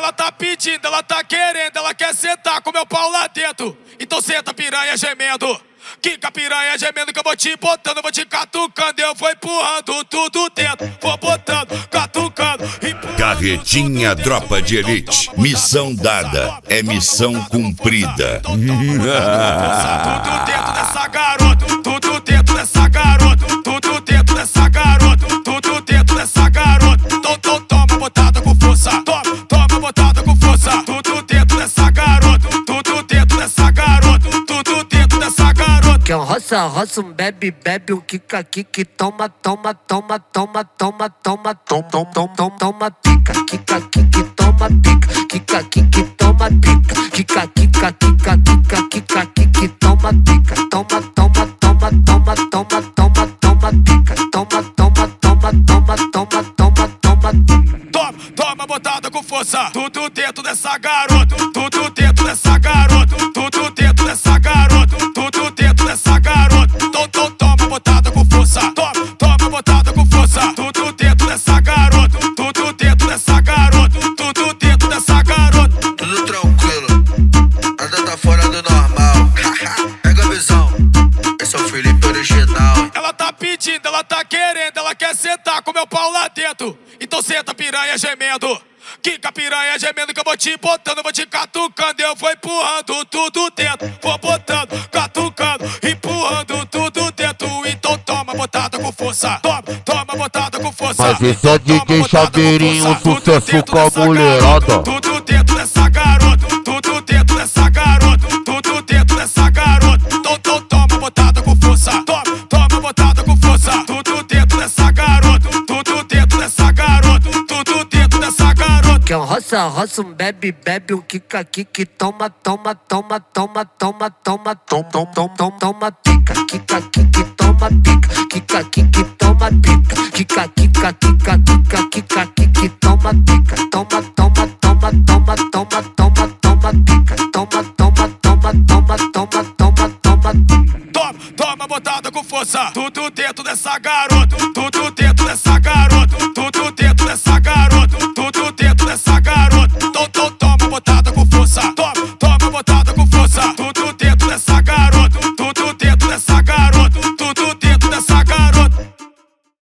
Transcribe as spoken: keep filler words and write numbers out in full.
Ela tá pedindo, ela tá querendo, ela quer sentar com meu pau lá dentro. Então senta piranha gemendo. Quica piranha gemendo que eu vou te botando, eu vou te catucando, eu vou empurrando tudo dentro. Vou botando, catucando, empurrando. Carretinha Tropa de Elite. Missão dada é missão cumprida. Tudo dentro dessa garota, tudo dentro dessa garota, tudo dentro dessa garota, tudo dentro dessa garota. Então, então toma botada com força, toma, toma botada com força. Tudo dentro dessa garota, tudo dentro dessa garota, tudo dentro dessa garota. Que um roça, roça, um bebe, bebe, um kika, kiki, toma, toma, toma, toma, toma, toma, tom, tom, tom, tom, toma, pica, kika, kiki, toma, pica, kika, kiki, toma, pica, kika, kika, kika, kika, kika, kiki, toma, pica, toma, toma, toma, toma, toma, toma, toma, pica, toma, toma, toma, toma, toma, toma, toma, toma, toma botada com força, tudo dentro dessa garota, tudo dentro dessa garota, tudo dentro dessa garota, tudo dentro dessa garota. Então, então toma botada com força, toma, toma botada com força, tudo dentro dessa garota, tudo dentro dessa garota, tudo dentro dessa garota. Tudo tranquilo, nada tá fora do normal. Pega a visão, esse é o Felipe original. Ela tá pedindo, ela tá querendo, ela quer sentar com meu pau lá dentro. Então senta piranha gemendo. Quica piranha gemendo que eu vou te botando, eu vou te catucando, eu vou empurrando tudo dentro. Vou botando, catucando, empurrando tudo dentro. Então toma botada com força, toma, toma botada com força. Mas esse é D J Chaveirinho, sucesso com a mulherada. Tudo dentro dessa garota, tudo dentro dessa garota, tudo dentro dessa garota. Então, então toma botada com força, toma, toma botada com força. Tudo dentro dessa garota, tudo dentro dessa garota, tudo dentro dessa garota. que um roça, roça, um bebe, bebe, um kika, kiki, toma, toma, toma, toma, toma, toma, tom, tom, tom, tom, toma, pica, kika, kiki, toma, pica, kika, kiki, toma, pica, kika, kika, kika, kika, kika, kiki, toma, pica, toma, toma, toma, toma, toma, toma, toma, pica, toma, toma, toma, toma, toma, toma, toma, toma, toma botada com força, tudo dentro dessa garota, tudo dentro dessa garota, tudo dentro dessa garota, tudo